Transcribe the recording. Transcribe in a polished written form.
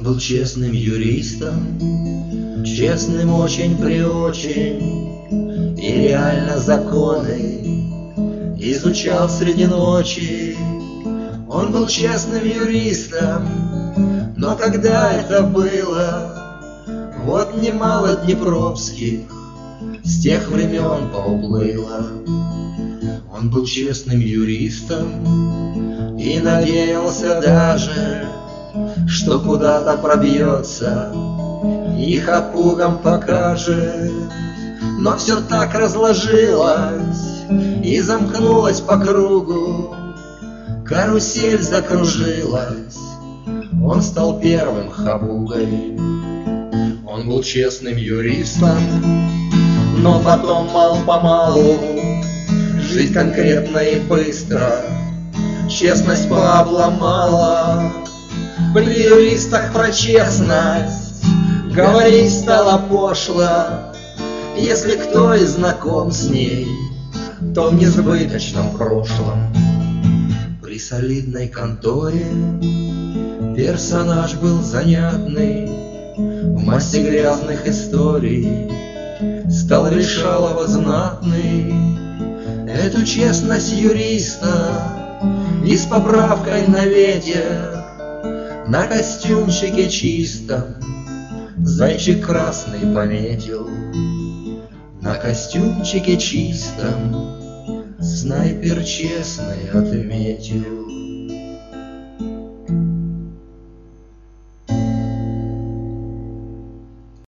был честным юристом, честным очень-преочень, и реально законы изучал среди ночи. Он был честным юристом, но когда это было, вот немало днепровских с тех времен поуплыло. Он был честным юристом и надеялся даже, что куда-то пробьется, их опугом покажет. Но все так разложилось и замкнулось по кругу, карусель закружилась, он стал первым хапугой. Он был честным юристом, но потом мало-помалу жить конкретно и быстро честность пообломала. При юристах про честность говорить стало пошло. Если кто и знаком с ней, то в несбыточном прошлом. При солидной конторе персонаж был занятный, в массе грязных историй стал решалово знатный. Эту честность юриста и с поправкой на ветер на костюмчике чистом зайчик красный пометил. На костюмчике чистом снайпер честный отметил.